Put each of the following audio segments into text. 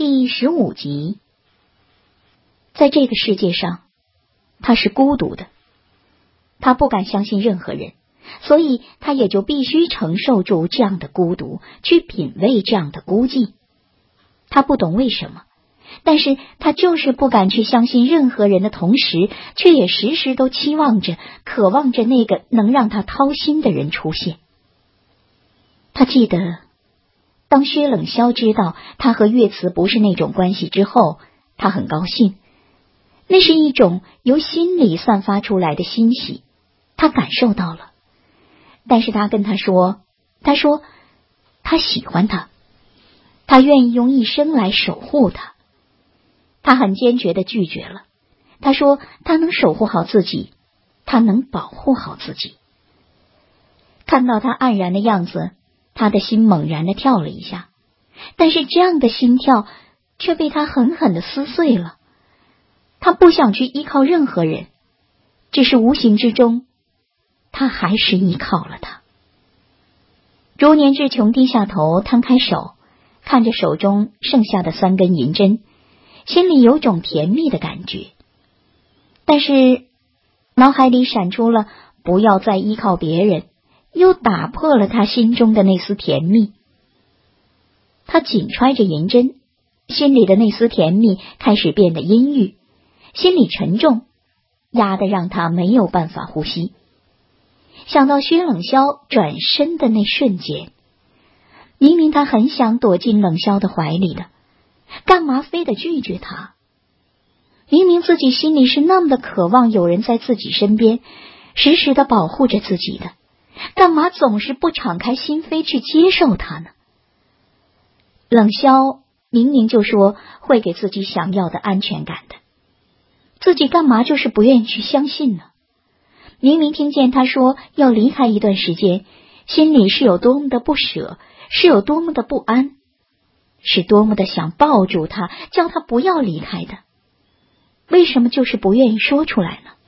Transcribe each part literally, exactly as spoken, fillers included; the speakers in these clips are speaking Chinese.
第十五集。在这个世界上，他是孤独的，他不敢相信任何人，所以他也就必须承受住这样的孤独，去品味这样的孤寂。他不懂为什么，但是他就是不敢去相信任何人的同时，却也时时都期望着、渴望着那个能让他掏心的人出现。他记得当薛冷萧知道他和岳慈不是那种关系之后，他很高兴，那是一种由心里散发出来的欣喜，他感受到了。但是他跟他说，他说他喜欢他，他愿意用一生来守护他。他很坚决地拒绝了，他说他能守护好自己，他能保护好自己。看到他黯然的样子，他的心猛然地跳了一下，但是这样的心跳却被他狠狠地撕碎了。他不想去依靠任何人，只是无形之中，他还是依靠了他。逐年志琼低下头，摊开手，看着手中剩下的三根银针，心里有种甜蜜的感觉，但是脑海里闪出了不要再依靠别人，又打破了他心中的那丝甜蜜。他紧揣着银针，心里的那丝甜蜜开始变得阴郁，心里沉重，压得让他没有办法呼吸。想到薛冷萧转身的那瞬间，明明他很想躲进冷萧的怀里的，干嘛非得拒绝他？明明自己心里是那么的渴望有人在自己身边，时时的保护着自己的，干嘛总是不敞开心扉去接受他呢？冷萧明明就说会给自己想要的安全感的，自己干嘛就是不愿意去相信呢？明明听见他说要离开一段时间，心里是有多么的不舍，是有多么的不安，是多么的想抱住他，叫他不要离开的，为什么就是不愿意说出来呢？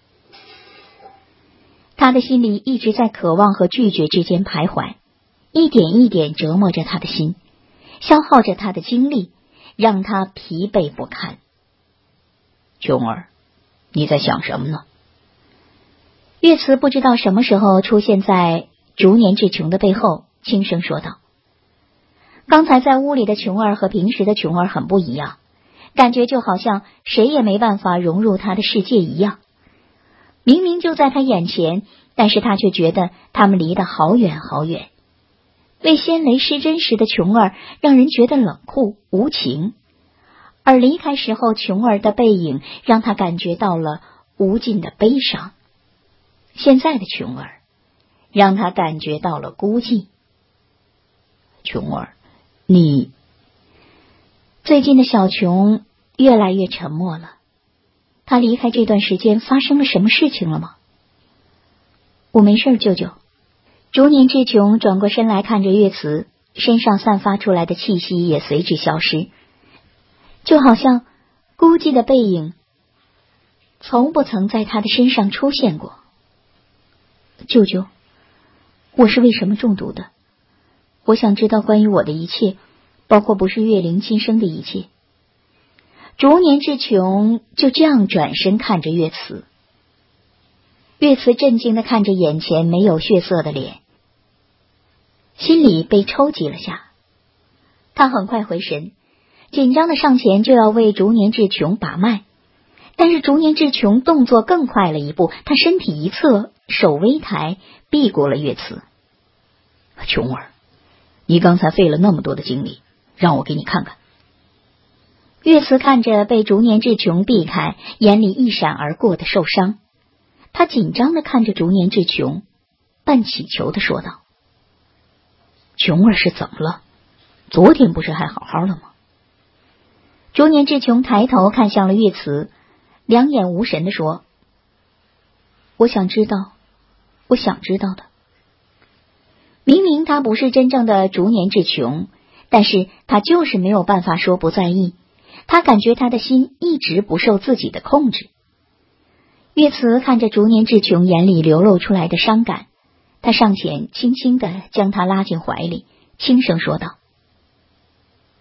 他的心里一直在渴望和拒绝之间徘徊，一点一点折磨着他的心，消耗着他的精力，让他疲惫不堪。琼儿，你在想什么呢？岳慈不知道什么时候出现在逐年志琼的背后，轻声说道。刚才在屋里的琼儿和平时的琼儿很不一样，感觉就好像谁也没办法融入他的世界一样。明明就在他眼前，但是他却觉得他们离得好远好远。为仙雷失真时的琼儿让人觉得冷酷无情，而离开时候琼儿的背影让他感觉到了无尽的悲伤。现在的琼儿让他感觉到了孤寂。琼儿，你……最近的小琼越来越沉默了。他离开这段时间发生了什么事情了吗？我没事，舅舅。逐年志琼转过身来看着岳慈，身上散发出来的气息也随之消失，就好像孤寂的背影从不曾在他的身上出现过。舅舅，我是为什么中毒的？我想知道关于我的一切，包括不是月灵今生的一切。逐年志琼就这样转身看着岳慈，岳慈震惊地看着眼前没有血色的脸，心里被抽急了下。他很快回神，紧张地上前就要为逐年志琼把脉，但是逐年志琼动作更快了一步，他身体一侧，手微抬，避过了岳慈。琼儿，你刚才费了那么多的精力，让我给你看看。岳慈看着被逐年志琼避开，眼里一闪而过的受伤，他紧张地看着逐年志琼，半乞求地说道：琼儿是怎么了？昨天不是还好好了吗？逐年志琼抬头看向了岳慈，两眼无神地说：我想知道，我想知道的。明明他不是真正的逐年志琼，但是他就是没有办法说不在意，他感觉他的心一直不受自己的控制。岳慈看着逐年志琼眼里流露出来的伤感，他上前轻轻地将他拉进怀里，轻声说道：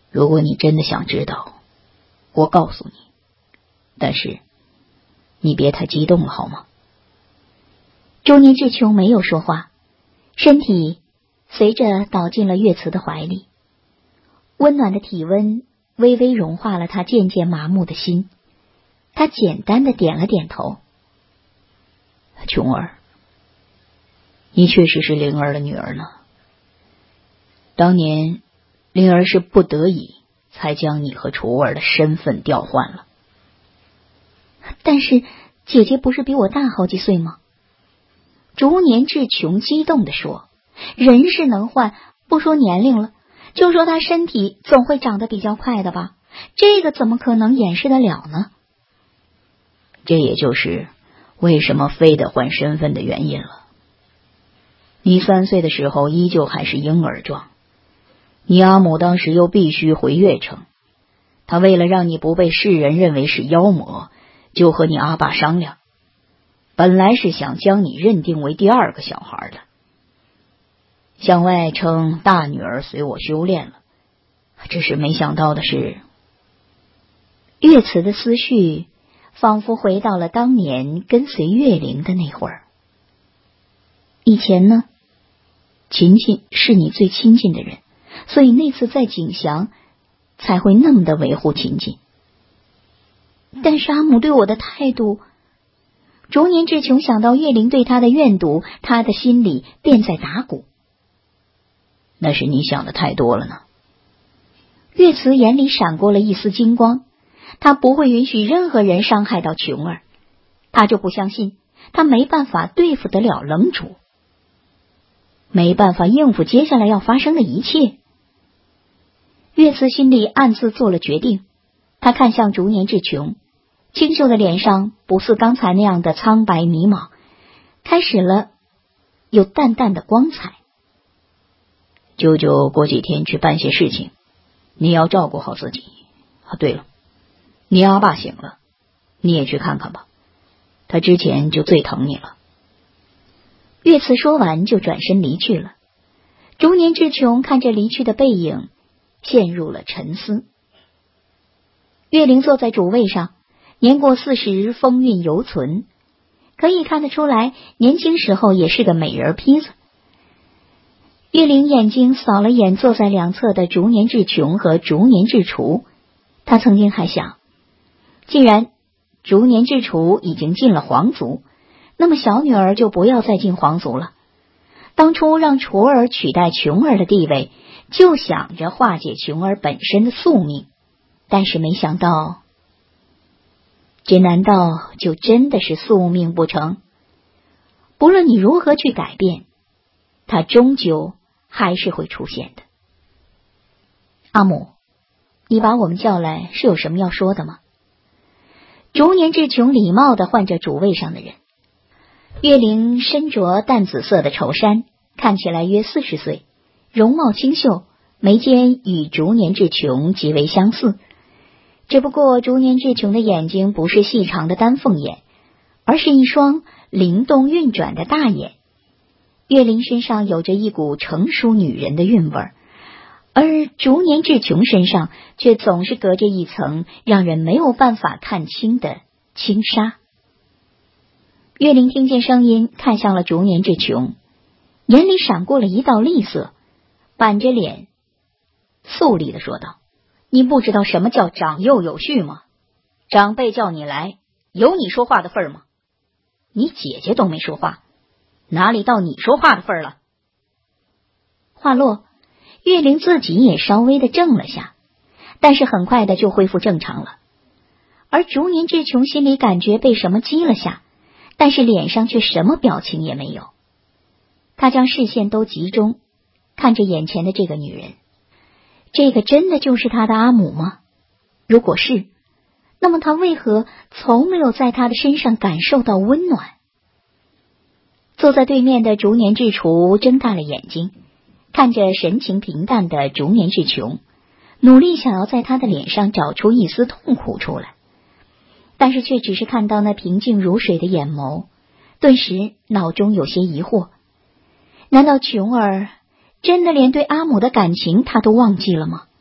如果你真的想知道，我告诉你，但是你别太激动了好吗？ 中年志琼没有说话，身体随着倒进了月慈的怀里，温暖的体温微微融化了他渐渐麻木的心。他简单的点了点头。 琼儿，你确实是灵儿的女儿呢。当年灵儿是不得已才将你和楚儿的身份调换了。 但是姐姐不是比我大好几岁吗？逐年志琼激动地说，人是能换，不说年龄了，就说他身体总会长得比较快的吧，这个怎么可能掩饰得了呢？ 这也就是为什么非得换身份的原因了。你三岁的时候依旧还是婴儿状，你阿母当时又必须回月城，她为了让你不被世人认为是妖魔，就和你阿爸商量，本来是想将你认定为第二个小孩的，向外称大女儿随我修炼了。只是没想到的是， 月慈的思绪仿佛回到了当年跟随月灵的那会儿。以前呢，秦秦是你最亲近的人，所以那次在景祥才会那么的维护秦秦。但是阿母对我的态度，逐年志琼想到月灵对他的怨毒，他的心里便在打鼓。 那是你想的太多了呢。 月慈眼里闪过了一丝金光，他不会允许任何人伤害到琼儿，他就不相信他没办法对付得了冷主，没办法应付接下来要发生的一切。月慈心里暗自做了决定，他看向逐年志琼，清秀的脸上不似刚才那样的苍白迷茫，开始了有淡淡的光彩。 舅舅过几天去办些事情，你要照顾好自己啊。对了，你阿爸醒了，你也去看看吧，他之前就最疼你了。 月慈说完就转身离去了。逐年志琼看着离去的背影，陷入了沉思。月灵坐在主位上，年过四十，风韵犹存，可以看得出来年轻时候也是个美人坯子。月灵眼睛扫了眼坐在两侧的逐年志琼和逐年志楚，他曾经还想，既然逐年志楚已经进了皇族，那么小女儿就不要再进皇族了。当初让楚儿取代琼儿的地位，就想着化解琼儿本身的宿命，但是没想到，这难道就真的是宿命不成？不论你如何去改变，它终究还是会出现的。阿母，你把我们叫来是有什么要说的吗？逐年志琼礼貌地唤着主位上的人。月灵身着淡紫色的绸衫，看起来约四十岁，容貌清秀，眉间与逐年志琼极为相似。只不过逐年志琼的眼睛不是细长的丹凤眼，而是一双灵动运转的大眼。月灵身上有着一股成熟女人的韵味儿，而逐年志琼身上却总是隔着一层让人没有办法看清的轻纱。月灵听见声音，看向了逐年志琼，眼里闪过了一道厉色，板着脸肃厉地说道：你不知道什么叫长幼有序吗？长辈叫你来，有你说话的份儿吗？你姐姐都没说话，哪里到你说话的份儿了？话落，月灵自己也稍微的怔了下，但是很快的就恢复正常了。而逐年志琼心里感觉被什么激了下，但是脸上却什么表情也没有。他将视线都集中看着眼前的这个女人，这个真的就是他的阿母吗？如果是，那么他为何从没有在他的身上感受到温暖？坐在对面的逐年志楚睁大了眼睛，看着神情平淡的逐年志琼，努力想要在他的脸上找出一丝痛苦出来，但是却只是看到那平静如水的眼眸，顿时脑中有些疑惑。难道琼儿真的连对阿母的感情他都忘记了吗？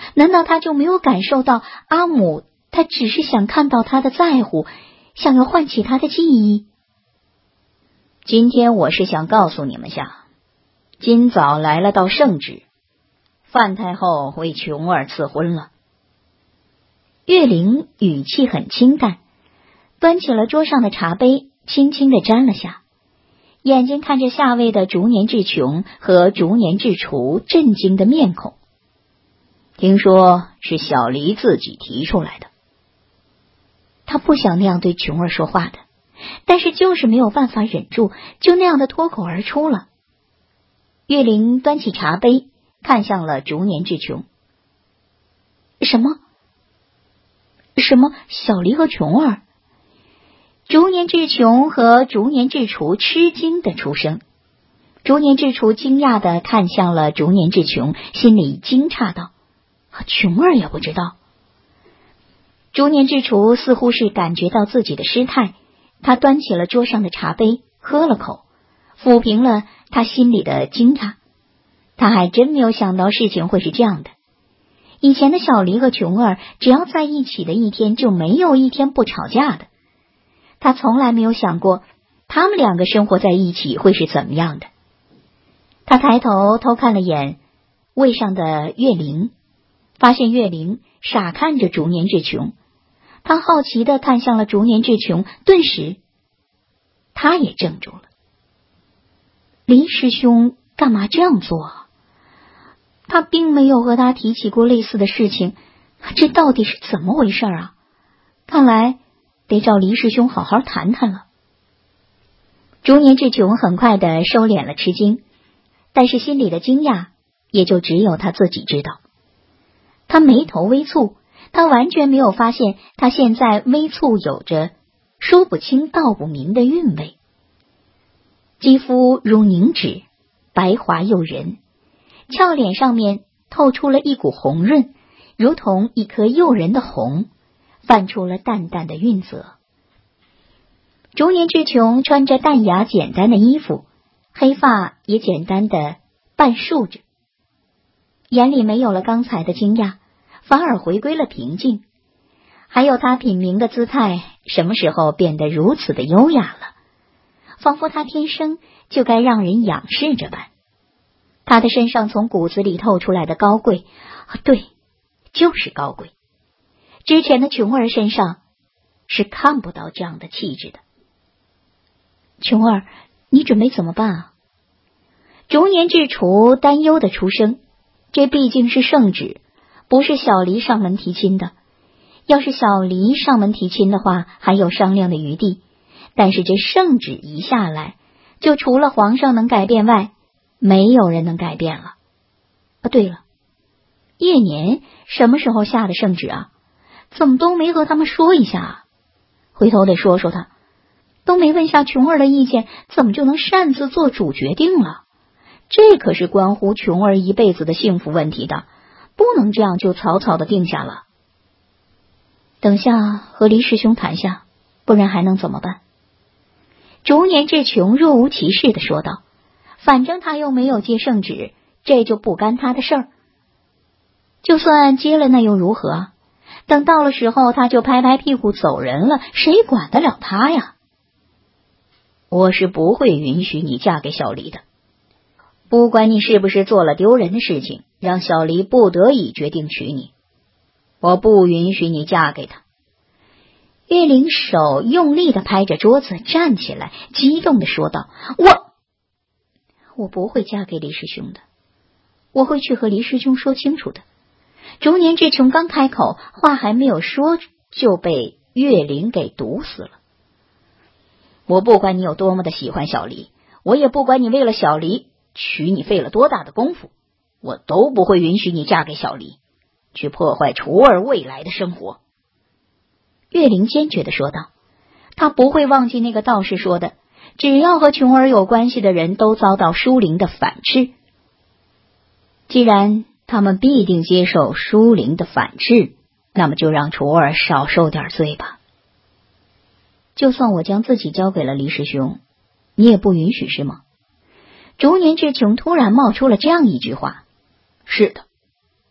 难道他就没有感受到阿母他只是想看到他的在乎，想要唤起他的记忆？ 今天我是想告诉你们下，今早来了道圣旨，范太后为琼儿赐婚了。 月灵语气很清淡，端起了桌上的茶杯，轻轻地沾了下，眼睛看着下位的逐年至琼和逐年至楚震惊的面孔。 听说是小黎自己提出来的。 他不想那样对琼儿说话的，但是就是没有办法忍住，就那样的脱口而出了。月灵端起茶杯，看向了逐年至琼。什么？什么？小黎和琼儿？逐年至琼和逐年至楚吃惊的出声。逐年至楚惊讶地看向了逐年至琼，心里惊诧道：琼儿也不知道。逐年至楚似乎是感觉到自己的失态，他端起了桌上的茶杯，喝了口，抚平了他心里的惊诧。他还真没有想到事情会是这样的。以前的小黎和琼儿，只要在一起的一天，就没有一天不吵架的。他从来没有想过，他们两个生活在一起会是怎么样的。他抬头偷看了眼位上的月灵，发现月灵傻看着逐年至琼。他好奇地看向了逐年至琼，顿时他也怔住了。黎师兄干嘛这样做啊？他并没有和他提起过类似的事情，这到底是怎么回事啊？看来得找黎师兄好好谈谈了。逐年至琼很快地收敛了吃惊，但是心里的惊讶也就只有他自己知道。他眉头微蹙，他完全没有发现他现在微蹙有着说不清道不明的韵味。肌肤如凝脂，白滑诱人，俏脸上面透出了一股红润，如同一颗诱人的红，泛出了淡淡的韵色。逐年至琼穿着淡雅简单的衣服，黑发也简单的半竖着，眼里没有了刚才的惊讶，反而回归了平静。还有他品茗的姿态，什么时候变得如此的优雅了？仿佛他天生就该让人仰视着般。他的身上从骨子里透出来的高贵，对，就是高贵。之前的琼儿身上是看不到这样的气质的。琼儿，你准备怎么办啊？逐年至楚担忧的出声，这毕竟是圣旨，不是小黎上门提亲的。要是小黎上门提亲的话，还有商量的余地，但是这圣旨一下来，就除了皇上能改变外，没有人能改变了。啊，对了，叶年什么时候下的圣旨啊？怎么都没和他们说一下啊？回头得说说他，都没问下琼儿的意见，怎么就能擅自做主决定了？这可是关乎琼儿一辈子的幸福问题的，不能这样就草草的定下了。等下和黎师兄谈下，不然还能怎么办？逐年至琼若无其事地说道，反正他又没有接圣旨，这就不干他的事儿。就算接了那又如何？等到了时候他就拍拍屁股走人了，谁管得了他呀？ 我是不会允许你嫁给小黎的，不管你是不是做了丢人的事情，让小黎不得已决定娶你，我不允许你嫁给他。 月灵手用力地拍着桌子，站起来，激动地说道：我我不会嫁给黎师兄的，我会去和黎师兄说清楚的。逐年至琼刚开口，话还没有说，就被月灵给堵死了。 我不管你有多么的喜欢小黎，我也不管你为了小黎娶你费了多大的功夫，我都不会允许你嫁给小黎，去破坏楚儿未来的生活。 月灵坚决地说道，他不会忘记那个道士说的，只要和琼儿有关系的人都遭到舒灵的反斥。 既然他们必定接受舒灵的反斥，那么就让楚儿少受点罪吧。 就算我将自己交给了黎师兄，你也不允许是吗？逐年至琼突然冒出了这样一句话。 是的。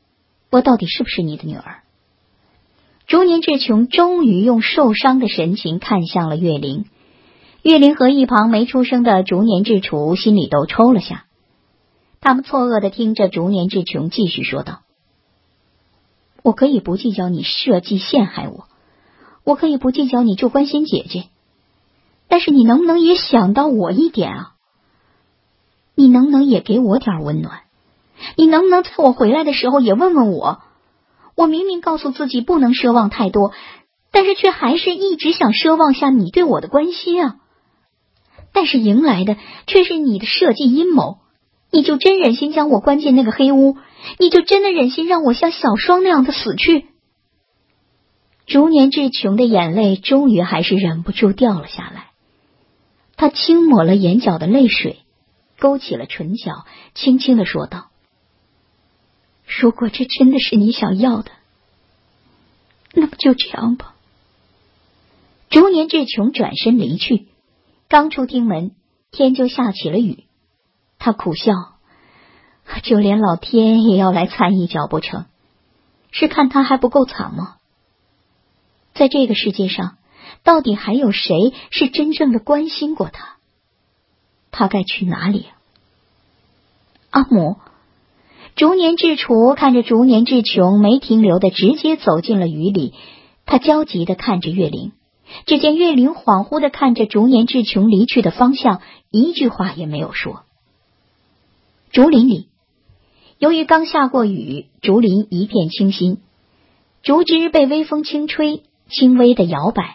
我到底是不是你的女儿？竹年志琼终于用受伤的神情看向了岳灵，岳灵和一旁没出声的竹年志楚心里都抽了下。他们错愕地听着竹年志琼继续说道：我可以不计较你设计陷害我，我可以不计较你就关心姐姐，但是你能不能也想到我一点啊？你能不能也给我点温暖？你能不能在我回来的时候也问问我？我明明告诉自己不能奢望太多，但是却还是一直想奢望下你对我的关心啊！但是迎来的却是你的设计阴谋，你就真忍心将我关进那个黑屋？你就真的忍心让我像小双那样的死去？竹年志琼的眼泪终于还是忍不住掉了下来，他轻抹了眼角的泪水，勾起了唇角，轻轻地说道：如果这真的是你想要的，那么就这样吧。竹年志琼转身离去，刚出厅门，天就下起了雨。他苦笑，就连老天也要来掺一脚不成？是看他还不够惨吗？在这个世界上，到底还有谁是真正的关心过他？他该去哪里啊？阿母。竹年志楚看着竹年志琼没停留的直接走进了雨里，他焦急地看着岳灵，只见岳灵恍惚地看着竹年志琼离去的方向，一句话也没有说。竹林里，由于刚下过雨，竹林一片清新，竹枝被微风轻吹，轻微的摇摆，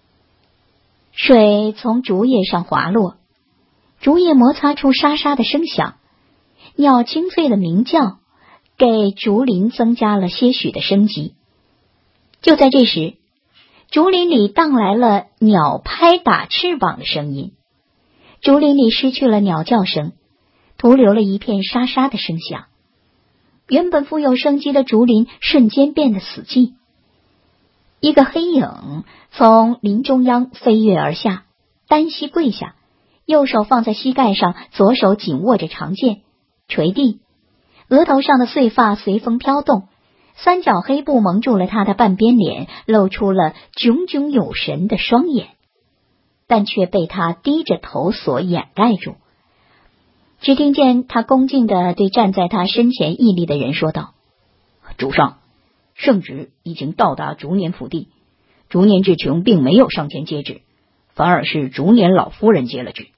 水从竹叶上滑落，竹叶摩擦出沙沙的声响，鸟清脆的鸣叫给竹林增加了些许的生机。就在这时，竹林里荡来了鸟拍打翅膀的声音，竹林里失去了鸟叫声，徒留了一片沙沙的声响。原本富有生机的竹林瞬间变得死寂。一个黑影从林中央飞跃而下，单膝跪下，右手放在膝盖上，左手紧握着长剑垂地，额头上的碎发随风飘动，三角黑布蒙住了他的半边脸，露出了炯炯有神的双眼，但却被他低着头所掩盖住。只听见他恭敬地对站在他身前屹立的人说道：主上，圣旨已经到达竹年府邸，竹年志琼并没有上前接旨，反而是竹年老夫人接了旨。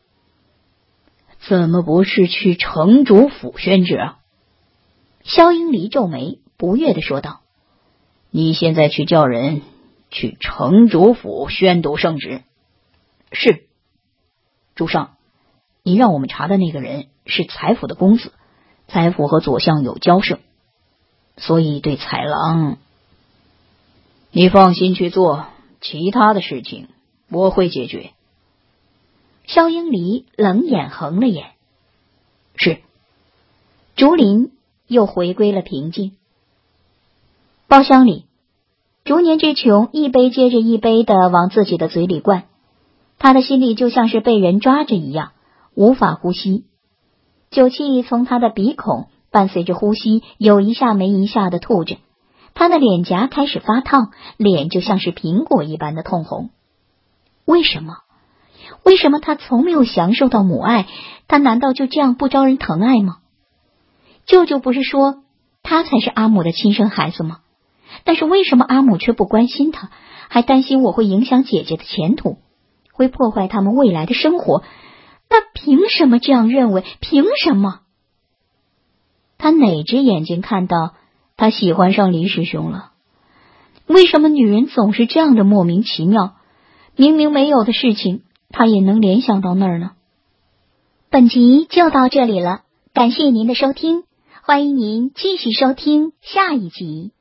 怎么不是去城主府宣旨啊？萧英离皱眉，不悦地说道：你现在去叫人去城主府宣读圣旨。是。主上，你让我们查的那个人是采府的公子，采府和左相有交涉，所以对采郎，你放心去做，其他的事情我会解决。萧英离冷眼横了眼。是。竹林又回归了平静。包厢里，竹年之琼一杯接着一杯的往自己的嘴里灌，他的心里就像是被人抓着一样，无法呼吸。酒气从他的鼻孔伴随着呼吸有一下没一下的吐着，他的脸颊开始发烫，脸就像是苹果一般的通红。为什么？为什么他从没有享受到母爱？他难道就这样不招人疼爱吗？舅舅不是说他才是阿母的亲生孩子吗？但是为什么阿母却不关心他，还担心我会影响姐姐的前途，会破坏他们未来的生活？那凭什么这样认为？凭什么？他哪只眼睛看到他喜欢上黎师兄了？为什么女人总是这样的莫名其妙？明明没有的事情，他也能联想到那儿呢？本集就到这里了，感谢您的收听，欢迎您继续收听下一集。